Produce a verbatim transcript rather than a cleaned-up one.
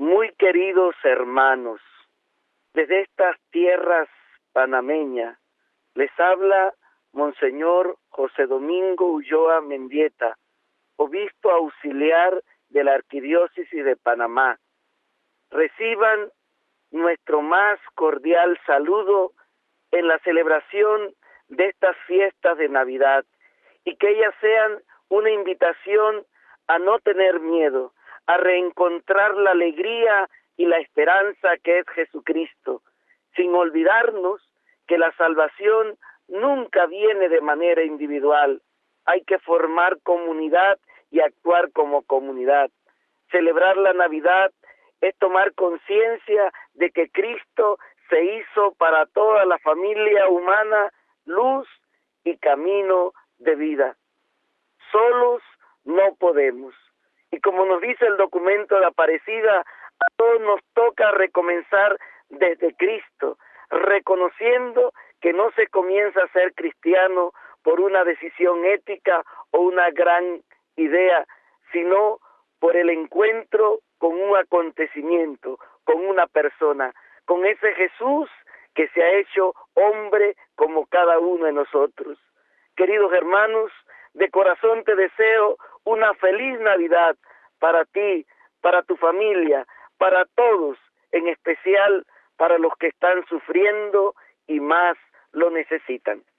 Muy queridos hermanos, desde estas tierras panameñas les habla Monseñor José Domingo Ulloa Mendieta, obispo auxiliar de la Arquidiócesis de Panamá. Reciban nuestro más cordial saludo en la celebración de estas fiestas de Navidad y que ellas sean una invitación a no tener miedo, a reencontrar la alegría y la esperanza que es Jesucristo, sin olvidarnos que la salvación nunca viene de manera individual. Hay que formar comunidad y actuar como comunidad. Celebrar la Navidad es tomar conciencia de que Cristo se hizo para toda la familia humana luz y camino de vida. Solos no podemos. Y como nos dice el documento de Aparecida, a todos nos toca recomenzar desde Cristo, reconociendo que no se comienza a ser cristiano por una decisión ética o una gran idea, sino por el encuentro con un acontecimiento, con una persona, con ese Jesús que se ha hecho hombre como cada uno de nosotros. Queridos hermanos, de corazón te deseo una feliz Navidad para ti, para tu familia, para todos, en especial para los que están sufriendo y más lo necesitan.